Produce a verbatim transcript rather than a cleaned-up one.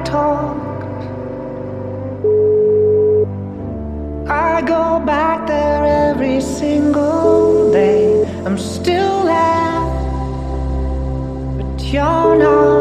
talked. I go back there every single day. I'm still there, but you're not.